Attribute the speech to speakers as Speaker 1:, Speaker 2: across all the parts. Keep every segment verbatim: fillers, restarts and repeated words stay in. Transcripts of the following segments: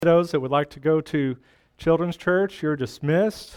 Speaker 1: Those that would like to go to Children's Church, you're dismissed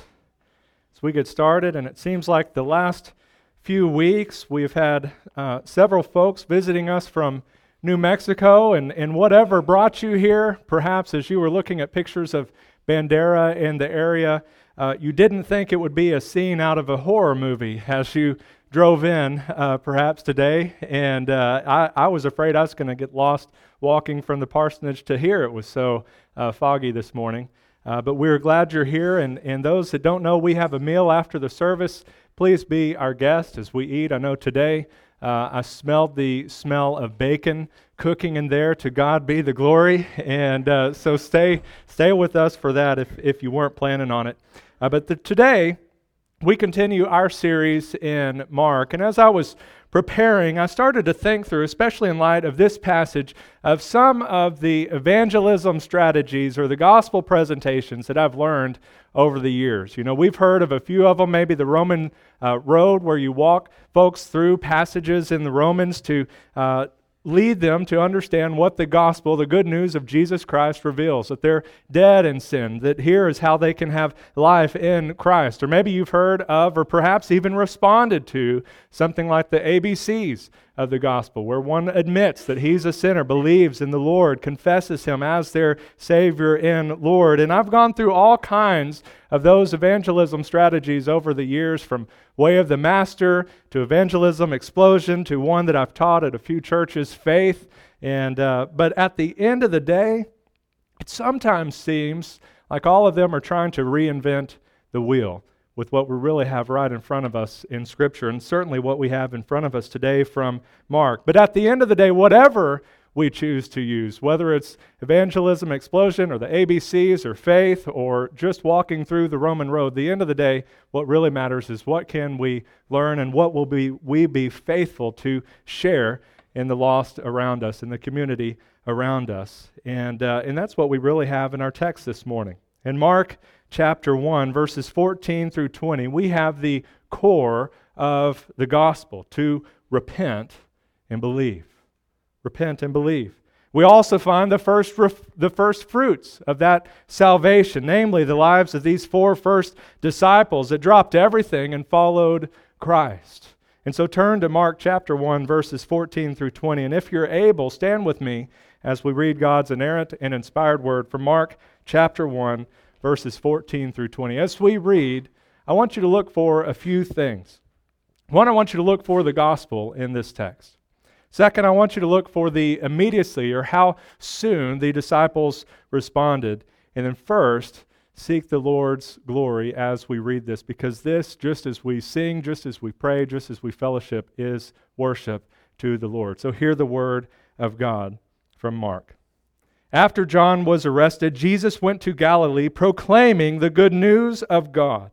Speaker 1: as we get started. And it seems like the last few weeks we've had uh, several folks visiting us from New Mexico, and, and whatever brought you here, perhaps as you were looking at pictures of Bandera in the area, uh, you didn't think it would be a scene out of a horror movie as you drove in uh, perhaps today, and uh, I, I was afraid I was going to get lost walking from the parsonage to here. It was so uh, foggy this morning. Uh, but we're glad you're here, and, and those that don't know, we have a meal after the service. Please be our guest as we eat. I know today uh, I smelled the smell of bacon cooking in there. To God be the glory, and uh, so stay stay with us for that if, if you weren't planning on it. Uh, but the, today, we continue our series in Mark, and as I was preparing, I started to think through, especially in light of this passage, of some of the evangelism strategies or the gospel presentations that I've learned over the years. You know, we've heard of a few of them, maybe the Roman uh, road where you walk folks through passages in the Romans to uh, lead them to understand what the gospel, the good news of Jesus Christ reveals, that they're dead in sin, that here is how they can have life in Christ. Or maybe you've heard of, or perhaps even responded to, something like the A B Cs of the gospel, where one admits that he's a sinner, believes in the Lord, confesses him as their Savior and Lord. And I've gone through all kinds of those evangelism strategies over the years, from Way of the Master to Evangelism Explosion to one that I've taught at a few churches, Faith. And uh, but at the end of the day, it sometimes seems like all of them are trying to reinvent the wheel with what we really have right in front of us in Scripture, and certainly what we have in front of us today from Mark. But at the end of the day, whatever we choose to use, whether it's Evangelism Explosion or the A B Cs or Faith or just walking through the Roman road, at the end of the day, what really matters is what can we learn and what will be we be faithful to share in the lost around us, in the community around us. And, uh, and that's what we really have in our text this morning. In Mark chapter one, verses fourteen through twenty, we have the core of the gospel, to repent and believe. Repent and believe. We also find the first ref- the first fruits of that salvation, namely the lives of these four first disciples that dropped everything and followed Christ. And so turn to Mark chapter one, verses fourteen through twenty, and if you're able, stand with me as we read God's inerrant and inspired word from Mark chapter one, verses fourteen through twenty. As we read, I want you to look for a few things. One, I want you to look for the gospel in this text. Second, I want you to look for the immediacy, or how soon the disciples responded. And then first, seek the Lord's glory as we read this, because this, just as we sing, just as we pray, just as we fellowship, is worship to the Lord. So hear the word of God from Mark. After John was arrested, Jesus went to Galilee proclaiming the good news of God.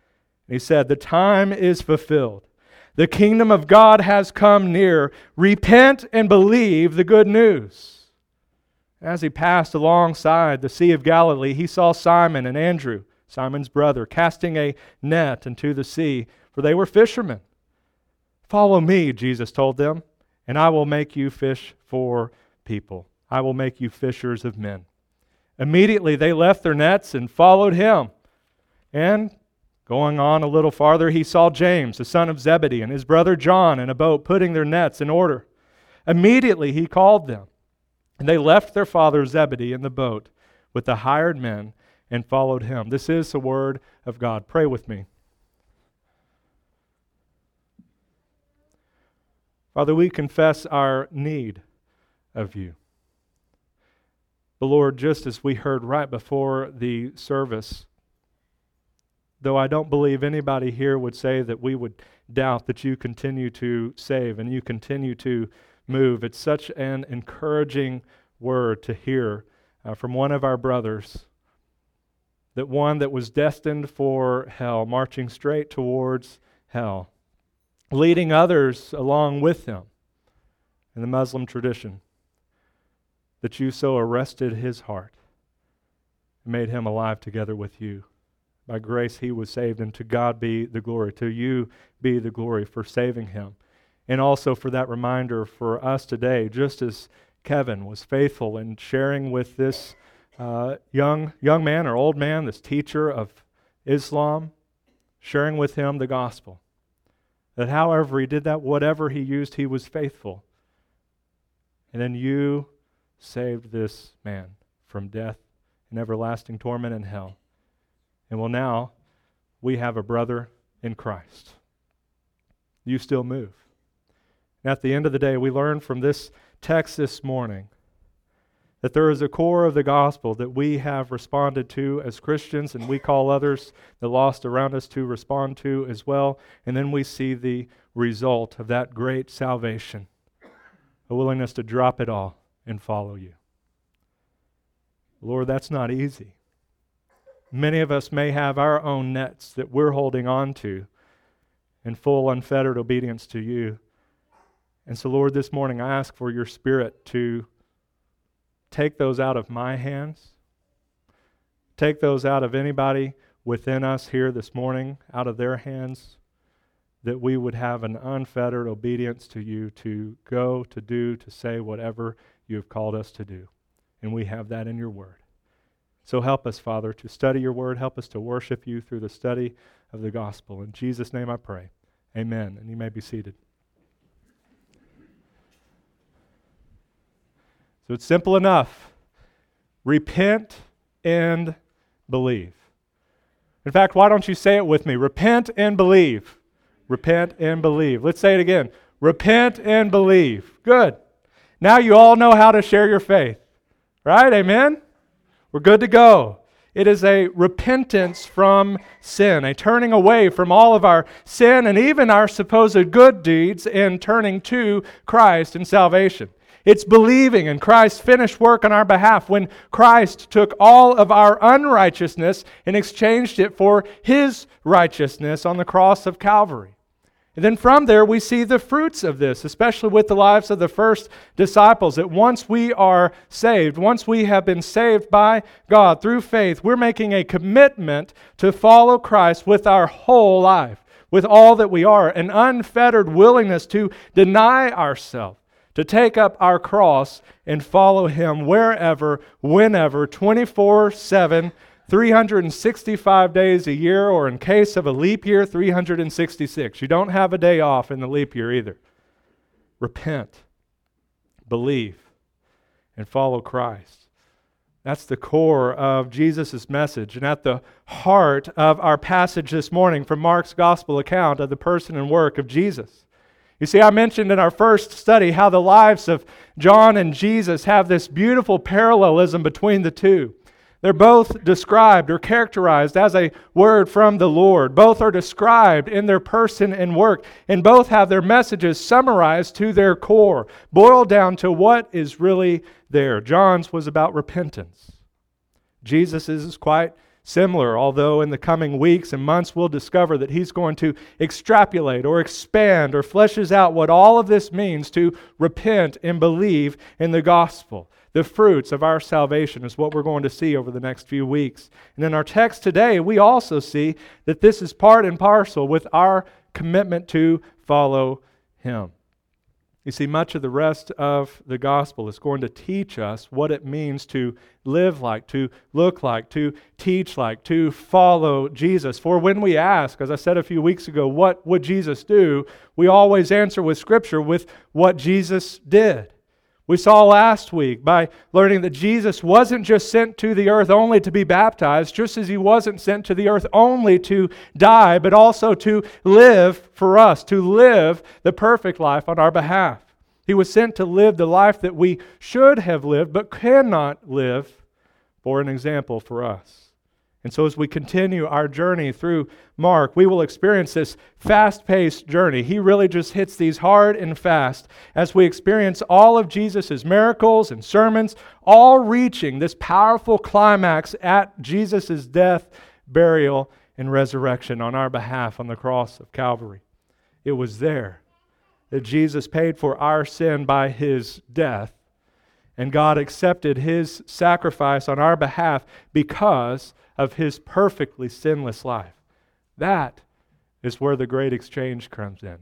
Speaker 1: He said, "The time is fulfilled. The kingdom of God has come near. Repent and believe the good news." As he passed alongside the Sea of Galilee, he saw Simon and Andrew, Simon's brother, casting a net into the sea, for they were fishermen. "Follow me," Jesus told them, "and I will make you fish for people. I will make you fishers of men." Immediately they left their nets and followed him. And going on a little farther, he saw James, the son of Zebedee, and his brother John in a boat putting their nets in order. Immediately he called them, and they left their father Zebedee in the boat with the hired men and followed him. This is the word of God. Pray with me. Father, we confess our need of you. But Lord, just as we heard right before the service, though I don't believe anybody here would say that we would doubt that you continue to save and you continue to move, it's such an encouraging word to hear uh, from one of our brothers, that one that was destined for hell, marching straight towards hell, leading others along with him in the Muslim tradition, that you so arrested his heart and made him alive together with you. By grace he was saved, and to God be the glory. To you be the glory for saving him. And also for that reminder for us today, just as Kevin was faithful in sharing with this uh, young, young man or old man, this teacher of Islam, sharing with him the gospel. That however he did that, whatever he used, he was faithful. And then you saved this man from death and everlasting torment in hell. And well, now we have a brother in Christ. You still move. And at the end of the day, we learn from this text this morning that there is a core of the gospel that we have responded to as Christians, and we call others, the lost around us, to respond to as well. And then we see the result of that great salvation, a willingness to drop it all and follow you. Lord, that's not easy. Many of us may have our own nets that we're holding on to in full unfettered obedience to you. And so, Lord, this morning I ask for your Spirit to take those out of my hands, take those out of anybody within us here this morning, out of their hands, that we would have an unfettered obedience to you to go, to do, to say whatever you have called us to do. And we have that in your word. So help us, Father, to study your word. Help us to worship you through the study of the gospel. In Jesus' name I pray. Amen. And you may be seated. So it's simple enough. Repent and believe. In fact, why don't you say it with me? Repent and believe. Repent and believe. Let's say it again. Repent and believe. Good. Now you all know how to share your faith. Right? Amen? We're good to go. It is a repentance from sin, a turning away from all of our sin and even our supposed good deeds and turning to Christ and salvation. It's believing in Christ's finished work on our behalf when Christ took all of our unrighteousness and exchanged it for His righteousness on the cross of Calvary. And then from there we see the fruits of this, especially with the lives of the first disciples, that once we are saved, once we have been saved by God through faith, we're making a commitment to follow Christ with our whole life, with all that we are, an unfettered willingness to deny ourselves, to take up our cross and follow Him wherever, whenever, twenty-four seven, three hundred sixty-five days a year, or in case of a leap year, three hundred sixty-six. You don't have a day off in the leap year either. Repent, believe, and follow Christ. That's the core of Jesus' message, and at the heart of our passage this morning from Mark's gospel account of the person and work of Jesus. You see, I mentioned in our first study how the lives of John and Jesus have this beautiful parallelism between the two. They're both described or characterized as a word from the Lord. Both are described in their person and work, and both have their messages summarized to their core, boiled down to what is really there. John's was about repentance. Jesus' is quite similar, although in the coming weeks and months we'll discover that he's going to extrapolate or expand or fleshes out what all of this means to repent and believe in the gospel. The fruits of our salvation is what we're going to see over the next few weeks. And in our text today, we also see that this is part and parcel with our commitment to follow Him. You see, much of the rest of the gospel is going to teach us what it means to live like, to look like, to teach like, to follow Jesus. For when we ask, as I said a few weeks ago, what would Jesus do? We always answer with Scripture with what Jesus did. We saw last week by learning that Jesus wasn't just sent to the earth only to be baptized, just as He wasn't sent to the earth only to die, but also to live for us, to live the perfect life on our behalf. He was sent to live the life that we should have lived, but cannot live, for an example for us. And so as we continue our journey through Mark, we will experience this fast-paced journey. He really just hits these hard and fast as we experience all of Jesus' miracles and sermons, all reaching this powerful climax at Jesus' death, burial, and resurrection on our behalf on the cross of Calvary. It was there that Jesus paid for our sin by His death, and God accepted His sacrifice on our behalf because of His perfectly sinless life. That is where the great exchange comes in.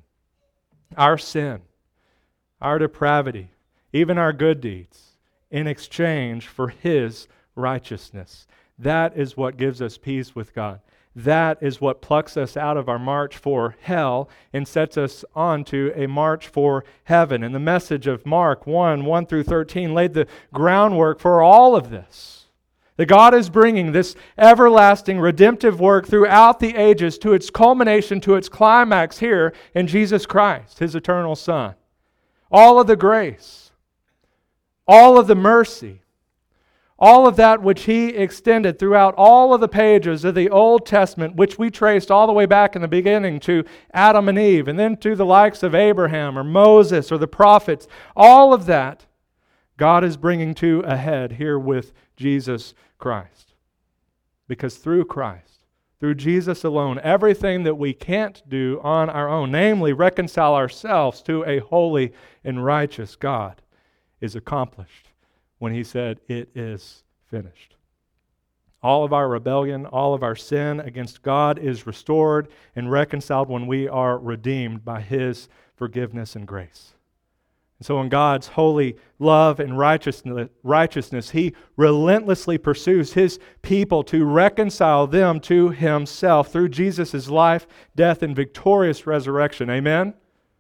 Speaker 1: Our sin, our depravity, even our good deeds, in exchange for His righteousness. That is what gives us peace with God. That is what plucks us out of our march for hell and sets us on to a march for heaven. And the message of Mark one, one through thirteen laid the groundwork for all of this. That God is bringing this everlasting redemptive work throughout the ages to its culmination, to its climax here in Jesus Christ, His eternal Son. All of the grace, all of the mercy, all of that which He extended throughout all of the pages of the Old Testament, which we traced all the way back in the beginning to Adam and Eve, and then to the likes of Abraham or Moses or the prophets, all of that God is bringing to a head here with Jesus Christ. Because through Christ, through Jesus alone, everything that we can't do on our own, namely reconcile ourselves to a holy and righteous God, is accomplished when He said, "It is finished." All of our rebellion, all of our sin against God is restored and reconciled when we are redeemed by His forgiveness and grace. And so in God's holy love and righteousness, righteousness, He relentlessly pursues His people to reconcile them to Himself through Jesus' life, death, and victorious resurrection. Amen?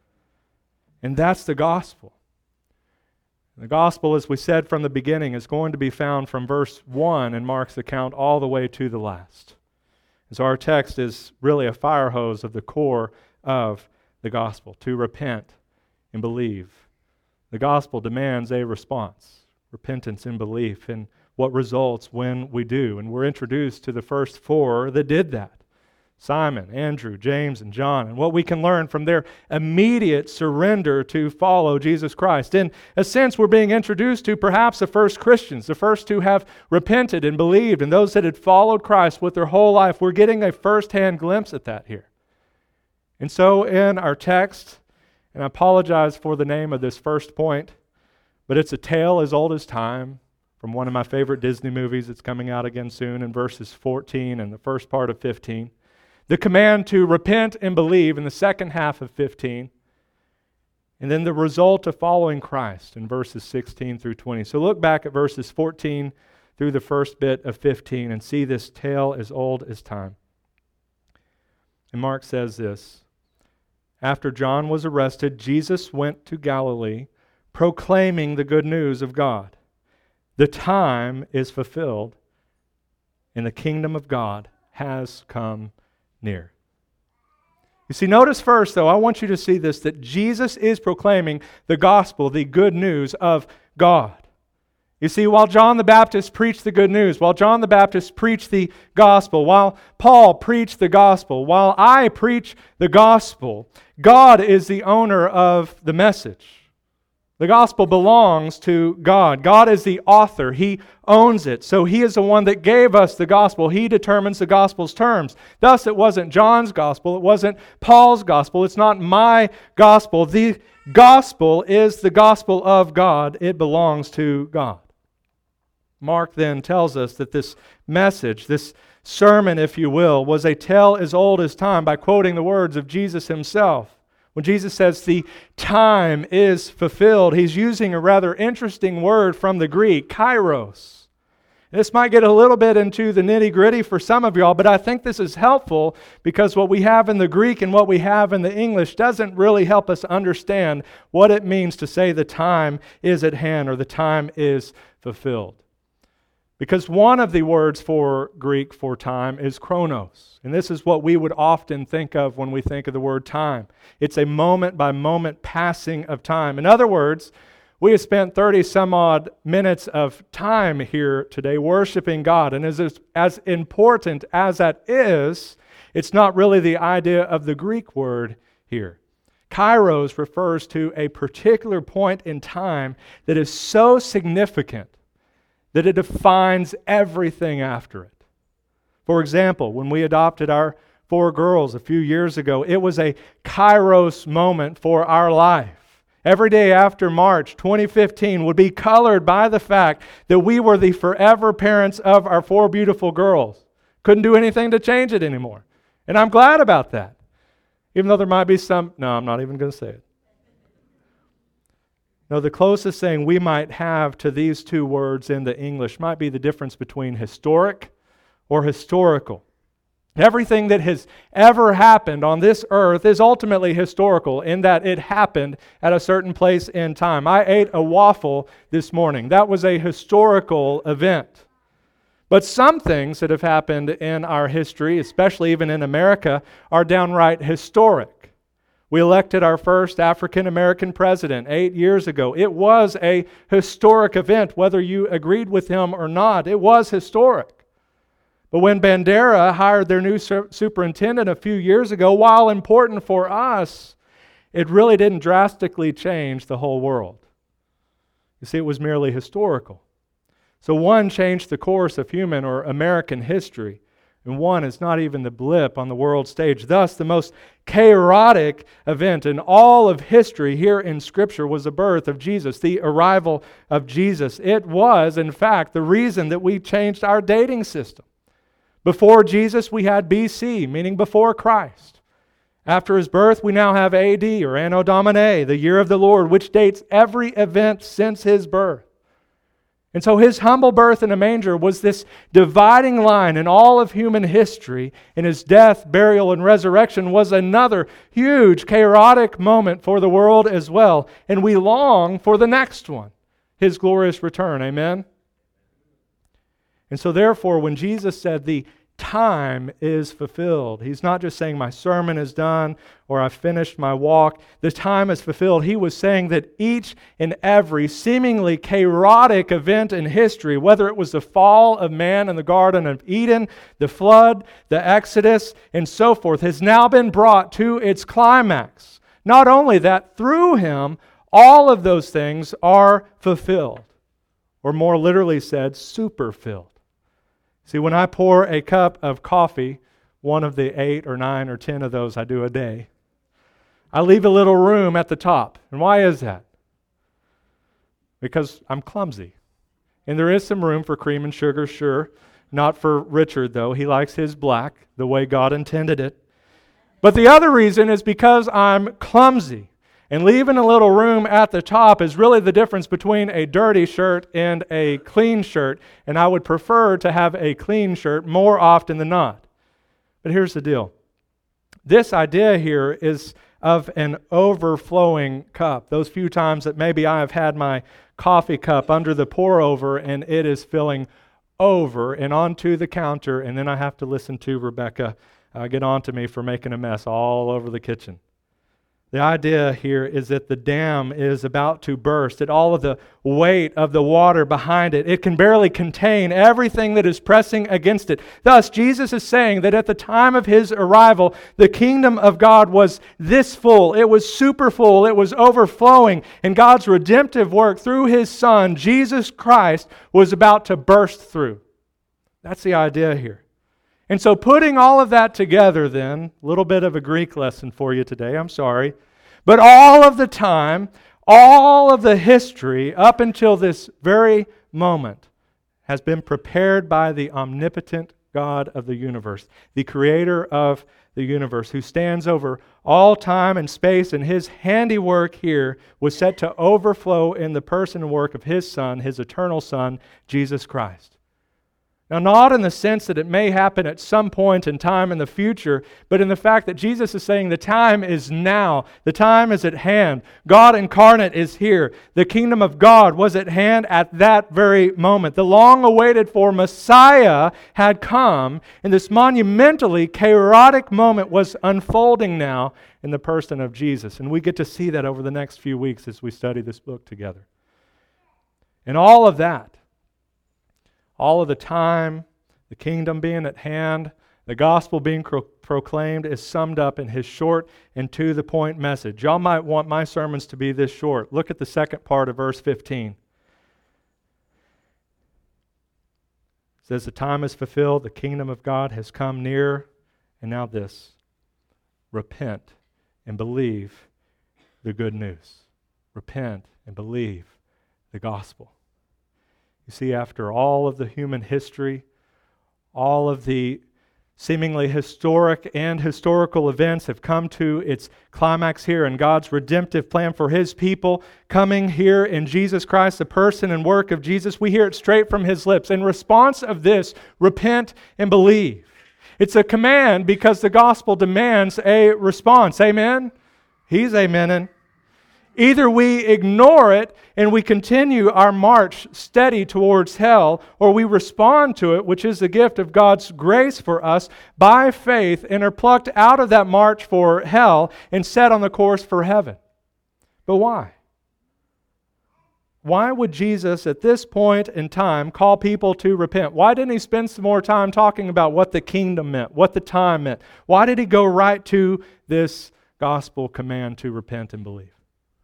Speaker 1: And that's the gospel. The gospel, as we said from the beginning, is going to be found from verse one in Mark's account all the way to the last. And so our text is really a fire hose of the core of the gospel, to repent and believe. The gospel demands a response, repentance and belief, and what results when we do. And we're introduced to the first four that did that. Simon, Andrew, James, and John, and what we can learn from their immediate surrender to follow Jesus Christ. In a sense, we're being introduced to perhaps the first Christians, the first who have repented and believed, and those that had followed Christ with their whole life. We're getting a first-hand glimpse at that here. And so in our text, and I apologize for the name of this first point, but it's a tale as old as time from one of my favorite Disney movies. It's coming out again soon in verses fourteen and the first part of fifteen. The command to repent and believe in the second half of fifteen. And then the result of following Christ in verses sixteen through twenty. So look back at verses fourteen through the first bit of fifteen and see this tale as old as time. And Mark says this: After John was arrested, Jesus went to Galilee, proclaiming the good news of God. The time is fulfilled, and the kingdom of God has come near. You see, notice first, though, I want you to see this, that Jesus is proclaiming the gospel, the good news of God. You see, while John the Baptist preached the good news, while John the Baptist preached the gospel, while Paul preached the gospel, while I preach the gospel, God is the owner of the message. The gospel belongs to God. God is the author. He owns it. So He is the one that gave us the gospel. He determines the gospel's terms. Thus, it wasn't John's gospel. It wasn't Paul's gospel. It's not my gospel. The gospel is the gospel of God. It belongs to God. Mark then tells us that this message, this sermon, if you will, was a tale as old as time by quoting the words of Jesus Himself. When Jesus says the time is fulfilled, He's using a rather interesting word from the Greek, kairos. This might get a little bit into the nitty-gritty for some of y'all, but I think this is helpful because what we have in the Greek and what we have in the English doesn't really help us understand what it means to say the time is at hand or the time is fulfilled. Because one of the words for Greek for time is chronos. And this is what we would often think of when we think of the word time. It's a moment-by-moment passing of time. In other words, we have spent thirty some odd minutes of time here today worshiping God. And as, as important as that is, it's not really the idea of the Greek word here. Kairos refers to a particular point in time that is so significant that it defines everything after it. For example, when we adopted our four girls a few years ago, it was a kairos moment for our life. Every day after March twenty fifteen would be colored by the fact that we were the forever parents of our four beautiful girls. Couldn't do anything to change it anymore. And I'm glad about that. Even though there might be some, no, I'm not even going to say it. No, the closest thing we might have to these two words in the English might be the difference between historic or historical. Everything that has ever happened on this earth is ultimately historical in that it happened at a certain place in time. I ate a waffle this morning. That was a historical event. But some things that have happened in our history, especially even in America, are downright historic. We elected our first African American president eight years ago. It was a historic event, whether you agreed with him or not. It was historic. But when Bandera hired their new superintendent a few years ago, while important for us, it really didn't drastically change the whole world. You see, it was merely historical. So one changed the course of human or American history, and one is not even the blip on the world stage. Thus, the most chaotic event in all of history here in Scripture was the birth of Jesus, the arrival of Jesus. It was, in fact, the reason that we changed our dating system. Before Jesus, we had B C, meaning before Christ. After His birth, we now have A D, or Anno Domini, the year of the Lord, which dates every event since His birth. And so His humble birth in a manger was this dividing line in all of human history, and His death, burial, and resurrection was another huge, chaotic moment for the world as well. And we long for the next one, His glorious return. Amen? And so therefore, when Jesus said the time is fulfilled, He's not just saying my sermon is done or I've finished my walk. The time is fulfilled. He was saying that each and every seemingly chaotic event in history, whether it was the fall of man in the Garden of Eden, the flood, the Exodus, and so forth, has now been brought to its climax. Not only that, through Him, all of those things are fulfilled, or more literally said, superfilled. See, when I pour a cup of coffee, one of the eight or nine or ten of those I do a day, I leave a little room at the top. And why is that? Because I'm clumsy. And there is some room for cream and sugar, sure. Not for Richard, though. He likes his black, the way God intended it. But the other reason is because I'm clumsy. And leaving a little room at the top is really the difference between a dirty shirt and a clean shirt. And I would prefer to have a clean shirt more often than not. But here's the deal. This idea here is of an overflowing cup. Those few times that maybe I have had my coffee cup under the pour over and it is filling over and onto the counter, and then I have to listen to Rebecca uh, get on to me for making a mess all over the kitchen. The idea here is that the dam is about to burst, that all of the weight of the water behind it, it can barely contain everything that is pressing against it. Thus, Jesus is saying that at the time of His arrival, the kingdom of God was this full. It was super full. It was overflowing. And God's redemptive work through His Son, Jesus Christ, was about to burst through. That's the idea here. And so putting all of that together then, a little bit of a Greek lesson for you today, I'm sorry. But all of the time, all of the history up until this very moment has been prepared by the omnipotent God of the universe, the creator of the universe, who stands over all time and space, and His handiwork here was set to overflow in the person and work of His Son, His eternal Son, Jesus Christ. Now, not in the sense that it may happen at some point in time in the future, but in the fact that Jesus is saying the time is now. The time is at hand. God incarnate is here. The kingdom of God was at hand at that very moment. The long-awaited for Messiah had come, and this monumentally chaotic moment was unfolding now in the person of Jesus. And we get to see that over the next few weeks as we study this book together. And all of that, all of the time, the kingdom being at hand, the gospel being pro- proclaimed is summed up in His short and to-the-point message. Y'all might want my sermons to be this short. Look at the second part of verse fifteen. It says, the time is fulfilled, the kingdom of God has come near. And now this, repent and believe the good news. Repent and believe the gospel. You see, after all of the human history, all of the seemingly historic and historical events have come to its climax here in God's redemptive plan for His people, coming here in Jesus Christ, the person and work of Jesus. We hear it straight from His lips. In response of this, repent and believe. It's a command because the gospel demands a response. Amen? He's amening. Either we ignore it and we continue our march steady towards hell, or we respond to it, which is the gift of God's grace for us, by faith, and are plucked out of that march for hell and set on the course for heaven. But why? Why would Jesus at this point in time call people to repent? Why didn't He spend some more time talking about what the kingdom meant, what the time meant? Why did He go right to this gospel command to repent and believe?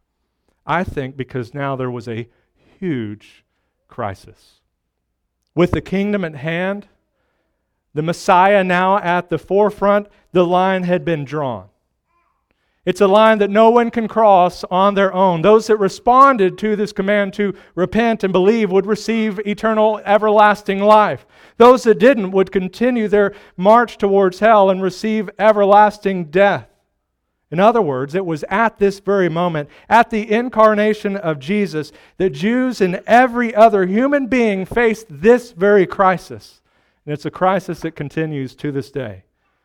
Speaker 1: I think because now there was a huge crisis. With the kingdom at hand, the Messiah now at the forefront, the line had been drawn. It's a line that no one can cross on their own. Those that responded to this command to repent and believe would receive eternal, everlasting life. Those that didn't would continue their march towards hell and receive everlasting death. In other words, it was at this very moment, at the incarnation of Jesus, that Jews and every other human being faced this very crisis. And it's a crisis that continues to this day.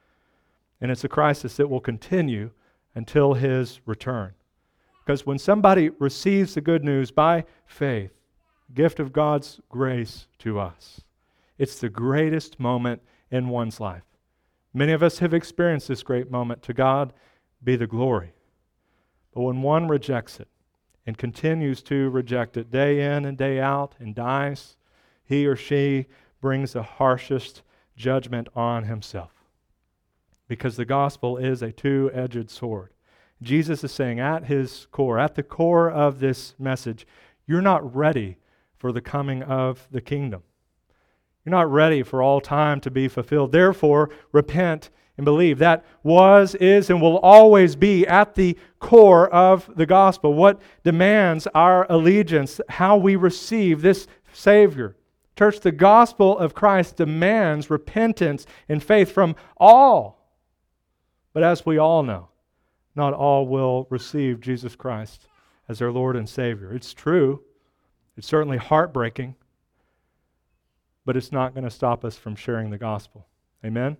Speaker 1: And it's a crisis that will continue until His return. Because when somebody receives the good news by faith, gift of God's grace to us, it's the greatest moment in one's life. Many of us have experienced this great moment. To God be the glory. But when one rejects it and continues to reject it day in and day out and dies, he or she brings the harshest judgment on himself. Because the gospel is a two-edged sword. Jesus is saying at His core, at the core of this message, you're not ready for the coming of the kingdom. You're not ready for all time to be fulfilled. Therefore, repent and believe. That was, is, and will always be at the core of the gospel. What demands our allegiance, how we receive this Savior. Church, the gospel of Christ demands repentance and faith from all. But as we all know, not all will receive Jesus Christ as their Lord and Savior. It's true. It's certainly heartbreaking. But it's not going to stop us from sharing the gospel. Amen?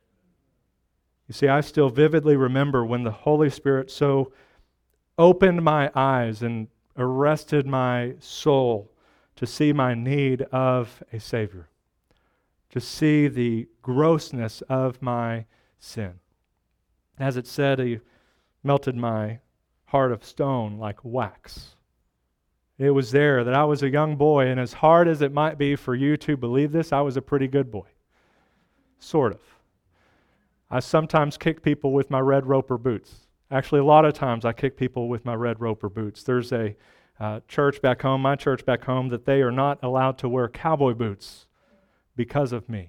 Speaker 1: You see, I still vividly remember when the Holy Spirit so opened my eyes and arrested my soul to see my need of a Savior, to see the grossness of my sin. As it said, He melted my heart of stone like wax. It was there that I was a young boy, and as hard as it might be for you to believe this, I was a pretty good boy. Sort of. I sometimes kick people with my red roper boots. Actually, a lot of times I kick people with my red roper boots. There's a uh, church back home, my church back home, that they are not allowed to wear cowboy boots because of me.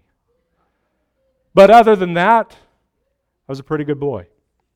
Speaker 1: But other than that, I was a pretty good boy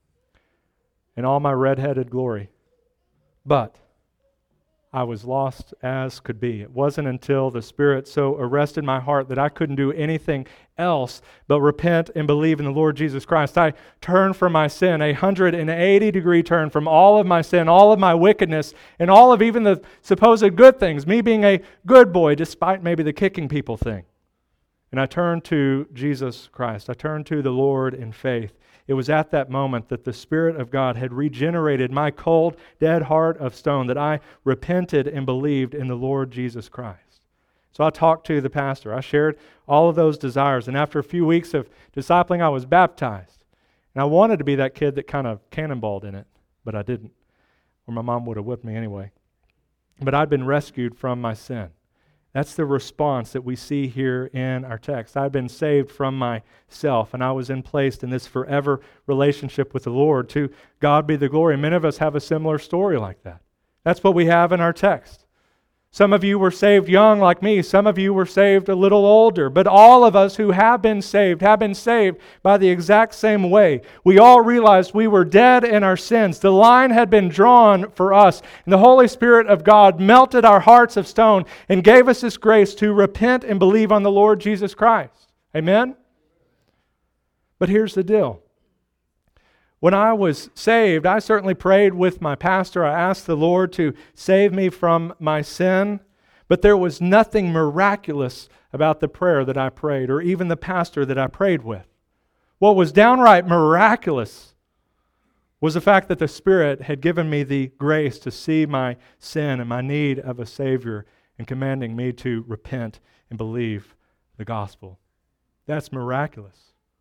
Speaker 1: in all my red-headed glory. But I was lost as could be. It wasn't until the Spirit so arrested my heart that I couldn't do anything else but repent and believe in the Lord Jesus Christ. I turned from my sin, a one hundred eighty degree turn from all of my sin, all of my wickedness, and all of even the supposed good things, me being a good boy despite maybe the kicking people thing. And I turned to Jesus Christ. I turned to the Lord in faith. It was at that moment that the Spirit of God had regenerated my cold, dead heart of stone, that I repented and believed in the Lord Jesus Christ. So I talked to the pastor. I shared all of those desires. And after a few weeks of discipling, I was baptized. And I wanted to be that kid that kind of cannonballed in it, but I didn't. Or my mom would have whipped me anyway. But I'd been rescued from my sin. That's the response that we see here in our text. I've been saved from myself, and I was in placed in this forever relationship with the Lord. To God be the glory. Many of us have a similar story like that. That's what we have in our text. Some of you were saved young like me. Some of you were saved a little older. But all of us who have been saved have been saved by the exact same way. We all realized we were dead in our sins. The line had been drawn for us. And the Holy Spirit of God melted our hearts of stone and gave us this grace to repent and believe on the Lord Jesus Christ. Amen? But here's the deal. When I was saved, I certainly prayed with my pastor. I asked the Lord to save me from my sin, but there was nothing miraculous about the prayer that I prayed, or even the pastor that I prayed with. What was downright miraculous was the fact that the Spirit had given me the grace to see my sin and my need of a Savior and commanding me to repent and believe the gospel. That's miraculous.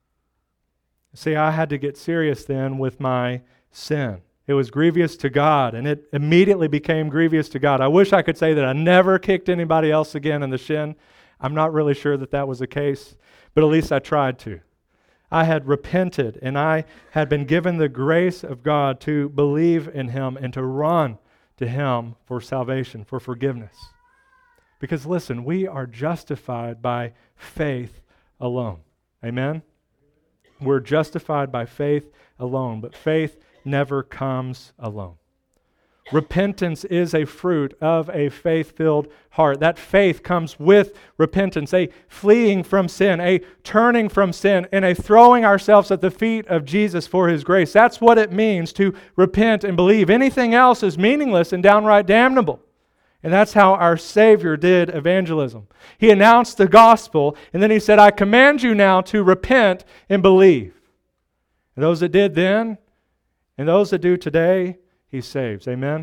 Speaker 1: See, I had to get serious then with my sin. It was grievous to God, and it immediately became grievous to God. I wish I could say that I never kicked anybody else again in the shin. I'm not really sure that that was the case, but at least I tried to. I had repented, and I had been given the grace of God to believe in Him and to run to Him for salvation, for forgiveness. Because listen, we are justified by faith alone. Amen? We're justified by faith alone, but faith never comes alone. Repentance is a fruit of a faith-filled heart. That faith comes with repentance, a fleeing from sin, a turning from sin, and a throwing ourselves at the feet of Jesus for His grace. That's what it means to repent and believe. Anything else is meaningless and downright damnable. And that's how our Savior did evangelism. He announced the gospel, and then He said, I command you now to repent and believe. And those that did then, and those that do today, He saves. Amen?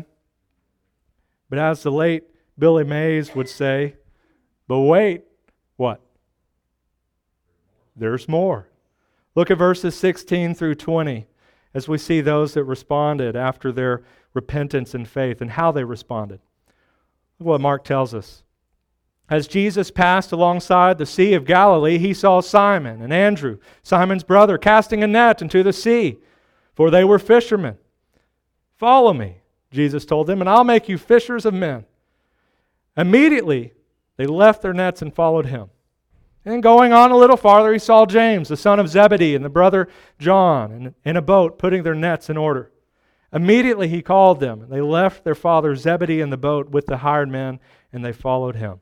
Speaker 1: But as the late Billy Mays would say, but wait, what? There's more. Look at verses sixteen through twenty as we see those that responded after their repentance and faith and how they responded. Look what Mark tells us. As Jesus passed alongside the Sea of Galilee, He saw Simon and Andrew, Simon's brother, casting a net into the sea, for they were fishermen. Follow me, Jesus told them, and I'll make you fishers of men. Immediately, they left their nets and followed Him. And going on a little farther, He saw James, the son of Zebedee, and the brother John, in a boat putting their nets in order. Immediately He called them, and they left their father Zebedee in the boat with the hired men, and they followed Him.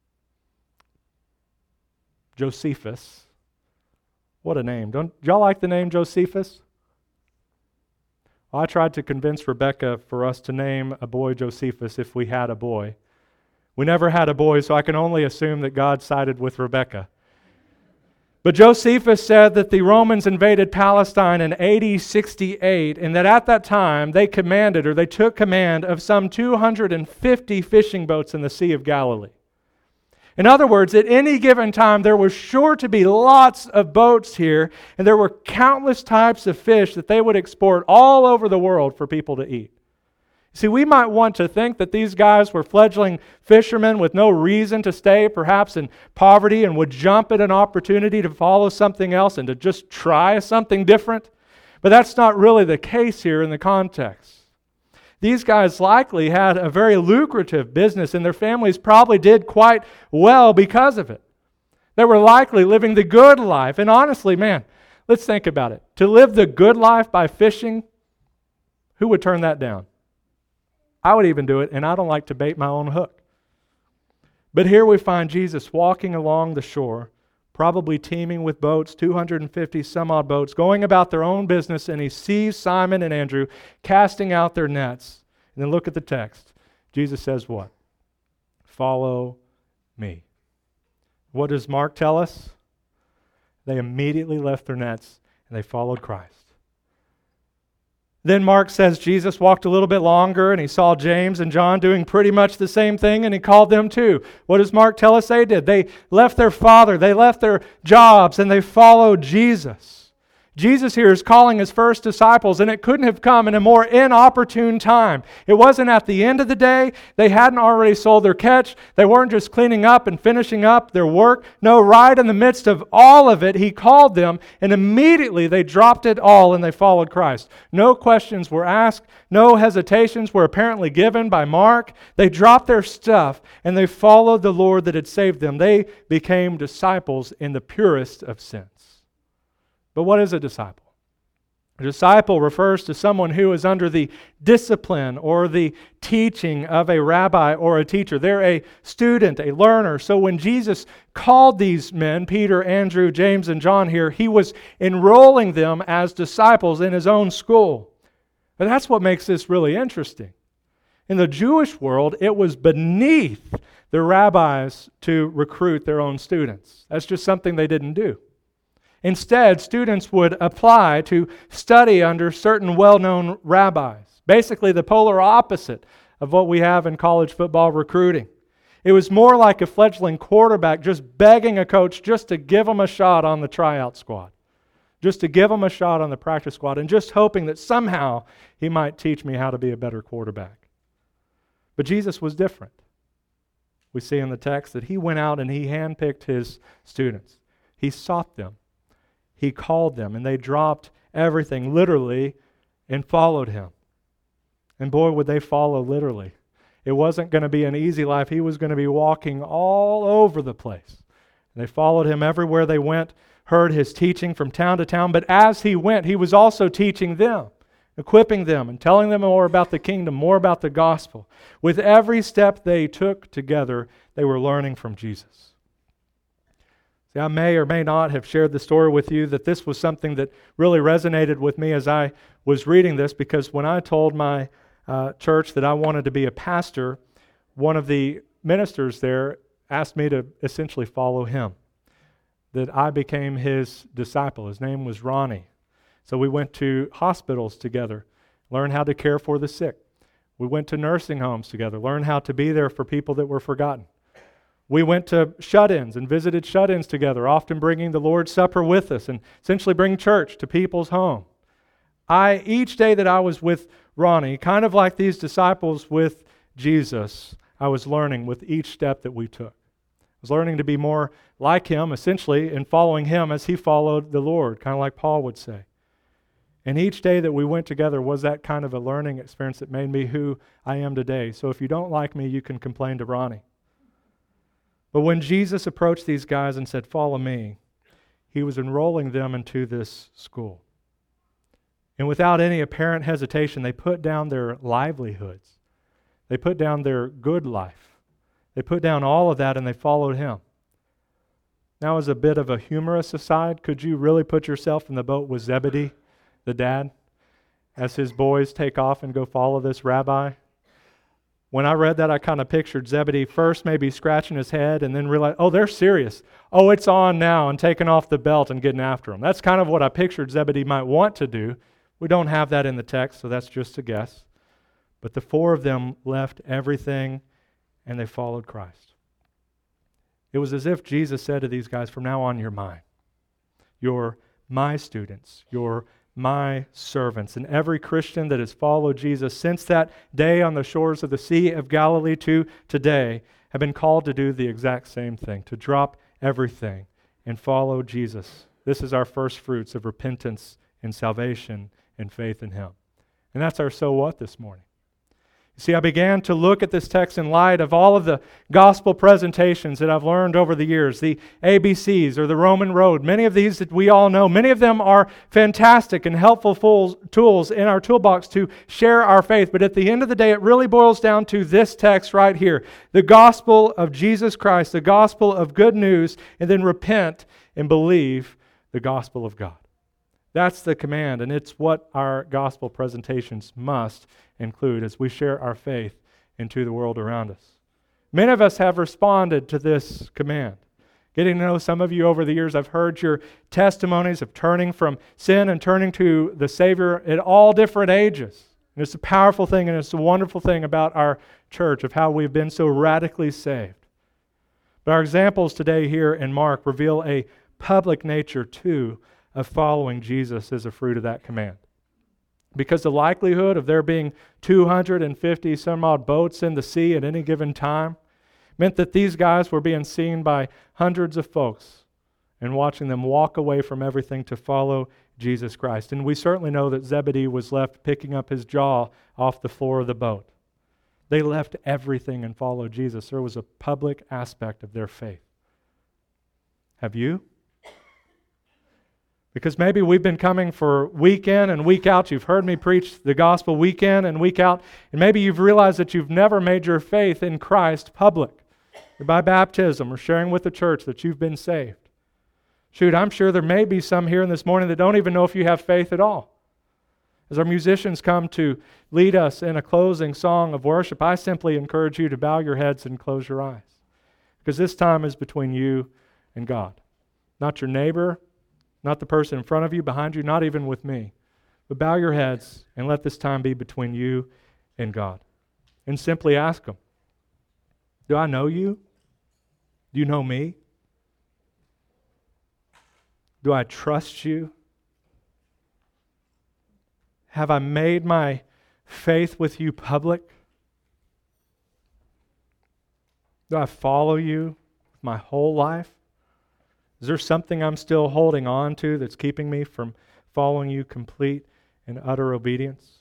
Speaker 1: Josephus. What a name. Don't y'all like the name Josephus? Well, I tried to convince Rebecca for us to name a boy Josephus if we had a boy. We never had a boy, so I can only assume that God sided with Rebecca. But Josephus said that the Romans invaded Palestine in A D sixty-eight, and that at that time they commanded, or they took command of some two hundred fifty fishing boats in the Sea of Galilee. In other words, at any given time, there was sure to be lots of boats here, and there were countless types of fish that they would export all over the world for people to eat. See, we might want to think that these guys were fledgling fishermen with no reason to stay, perhaps in poverty, and would jump at an opportunity to follow something else and to just try something different. But that's not really the case here in the context. These guys likely had a very lucrative business, and their families probably did quite well because of it. They were likely living the good life. And honestly, man, let's think about it. To live the good life by fishing, who would turn that down? I would even do it, and I don't like to bait my own hook. But here we find Jesus walking along the shore, probably teeming with boats, two hundred fifty some odd boats, going about their own business, and He sees Simon and Andrew casting out their nets. And then look at the text. Jesus says what? Follow me. What does Mark tell us? They immediately left their nets and they followed Christ. Then Mark says Jesus walked a little bit longer and He saw James and John doing pretty much the same thing, and He called them too. What does Mark tell us they did? They left their father, they left their jobs, and they followed Jesus. Jesus here is calling His first disciples, and it couldn't have come in a more inopportune time. It wasn't at the end of the day. They hadn't already sold their catch. They weren't just cleaning up and finishing up their work. No, right in the midst of all of it, He called them, and immediately they dropped it all and they followed Christ. No questions were asked. No hesitations were apparently given by Mark. They dropped their stuff and they followed the Lord that had saved them. They became disciples in the purest of sense. But what is a disciple? A disciple refers to someone who is under the discipline or the teaching of a rabbi or a teacher. They're a student, a learner. So when Jesus called these men, Peter, Andrew, James, and John here, he was enrolling them as disciples in his own school. But that's what makes this really interesting. In the Jewish world, it was beneath the rabbis to recruit their own students. That's just something they didn't do. Instead, students would apply to study under certain well-known rabbis, basically the polar opposite of what we have in college football recruiting. It was more like a fledgling quarterback just begging a coach just to give him a shot on the tryout squad, just to give him a shot on the practice squad, and just hoping that somehow he might teach me how to be a better quarterback. But Jesus was different. We see in the text that he went out and he handpicked his students. He sought them. He called them, and they dropped everything literally and followed him. And boy, would they follow literally. It wasn't going to be an easy life. He was going to be walking all over the place. And they followed him everywhere they went, heard his teaching from town to town. But as he went, he was also teaching them, equipping them, and telling them more about the kingdom, more about the gospel. With every step they took together, they were learning from Jesus. I may or may not have shared the story with you that this was something that really resonated with me as I was reading this, because when I told my uh, church that I wanted to be a pastor, one of the ministers there asked me to essentially follow him, that I became his disciple. His name was Ronnie. So we went to hospitals together, learned how to care for the sick. We went to nursing homes together, learned how to be there for people that were forgotten. We went to shut-ins and visited shut-ins together, often bringing the Lord's Supper with us and essentially bring church to people's home. I, each day that I was with Ronnie, kind of like these disciples with Jesus, I was learning with each step that we took. I was learning to be more like him, essentially, and following him as he followed the Lord, kind of like Paul would say. And each day that we went together was that kind of a learning experience that made me who I am today. So if you don't like me, you can complain to Ronnie. But when Jesus approached these guys and said, "Follow me," he was enrolling them into this school. And without any apparent hesitation, they put down their livelihoods. They put down their good life. They put down all of that and they followed him. Now, as a bit of a humorous aside, could you really put yourself in the boat with Zebedee, the dad, as his boys take off and go follow this rabbi? When I read that, I kind of pictured Zebedee first maybe scratching his head and then realized, oh, they're serious. Oh, it's on now, and taking off the belt and getting after them. That's kind of what I pictured Zebedee might want to do. We don't have that in the text, so that's just a guess. But the four of them left everything and they followed Christ. It was as if Jesus said to these guys, from now on, you're mine. You're my students. You're my servants. And every Christian that has followed Jesus since that day on the shores of the Sea of Galilee to today have been called to do the exact same thing, to drop everything and follow Jesus. This is our first fruits of repentance and salvation and faith in him. And that's our so what this morning. You see, I began to look at this text in light of all of the gospel presentations that I've learned over the years, the A B Cs or the Roman Road. Many of these that we all know, many of them are fantastic and helpful fools, tools in our toolbox to share our faith. But at the end of the day, it really boils down to this text right here, the gospel of Jesus Christ, the gospel of good news, and then repent and believe the gospel of God. That's the command, and it's what our gospel presentations must include as we share our faith into the world around us. Many of us have responded to this command. Getting to know some of you over the years, I've heard your testimonies of turning from sin and turning to the Savior at all different ages. And it's a powerful thing, and it's a wonderful thing about our church of how we've been so radically saved. But our examples today here in Mark reveal a public nature too of following Jesus as a fruit of that command. Because the likelihood of there being two hundred fifty some odd boats in the sea at any given time meant that these guys were being seen by hundreds of folks and watching them walk away from everything to follow Jesus Christ. And we certainly know that Zebedee was left picking up his jaw off the floor of the boat. They left everything and followed Jesus. There was a public aspect of their faith. Have you? Because maybe we've been coming for week in and week out. You've heard me preach the gospel week in and week out. And maybe you've realized that you've never made your faith in Christ public. Or by baptism or sharing with the church that you've been saved. Shoot, I'm sure there may be some here this morning that don't even know if you have faith at all. As our musicians come to lead us in a closing song of worship, I simply encourage you to bow your heads and close your eyes. Because this time is between you and God. Not your neighbor, not the person in front of you, behind you, not even with me. But bow your heads and let this time be between you and God. And simply ask Him, do I know you? Do you know me? Do I trust you? Have I made my faith with you public? Do I follow you my whole life? Is there something I'm still holding on to that's keeping me from following you complete and utter obedience?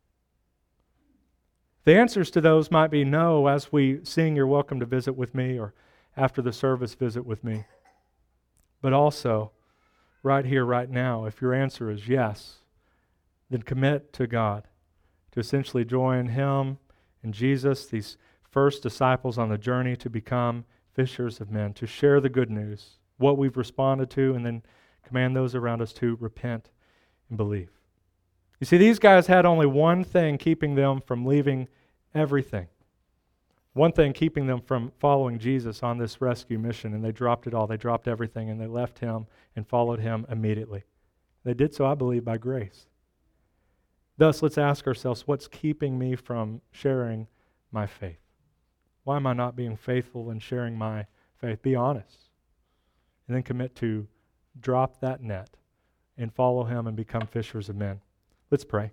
Speaker 1: The answers to those might be no as we sing You're Welcome to Visit with Me, or after the service visit with me. But also, right here, right now, if your answer is yes, then commit to God to essentially join Him and Jesus, these first disciples on the journey to become fishers of men, to share the good news, what we've responded to, and then command those around us to repent and believe. You see, these guys had only one thing keeping them from leaving everything. One thing keeping them from following Jesus on this rescue mission, and they dropped it all. They dropped everything, and they left Him and followed Him immediately. They did so, I believe, by grace. Thus, let's ask ourselves, what's keeping me from sharing my faith? Why am I not being faithful in sharing my faith? Be honest. And then commit to drop that net and follow Him and become fishers of men. Let's pray.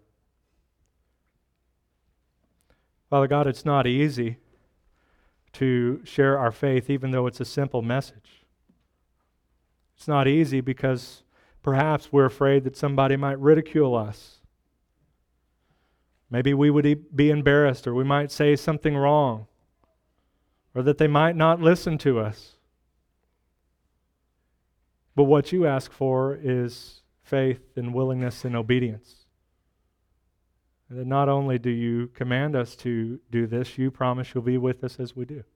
Speaker 1: Father God, it's not easy to share our faith, even though it's a simple message. It's not easy because perhaps we're afraid that somebody might ridicule us. Maybe we would be embarrassed, or we might say something wrong, or that they might not listen to us. But what you ask for is faith and willingness and obedience. And that not only do you command us to do this, you promise you'll be with us as we do.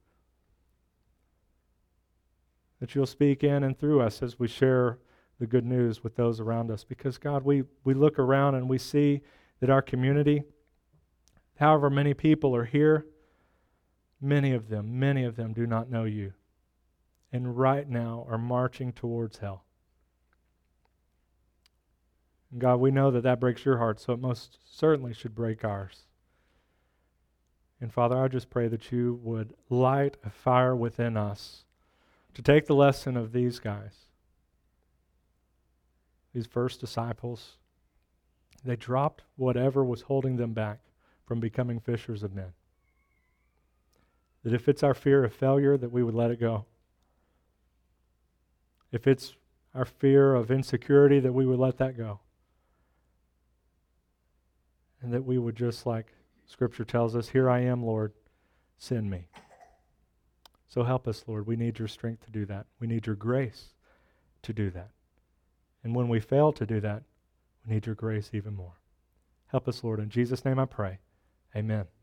Speaker 1: That you'll speak in and through us as we share the good news with those around us. Because God, we, we look around and we see that our community, however many people are here, many of them, many of them do not know you. And right now are marching towards hell. And God, we know that that breaks your heart, so it most certainly should break ours. And Father, I just pray that you would light a fire within us to take the lesson of these guys, these first disciples. They dropped whatever was holding them back from becoming fishers of men. That if it's our fear of failure, that we would let it go. If it's our fear of insecurity, that we would let that go. And that we would just, like Scripture tells us, here I am, Lord, send me. So help us, Lord. We need your strength to do that. We need your grace to do that. And when we fail to do that, we need your grace even more. Help us, Lord. In Jesus' name I pray. Amen.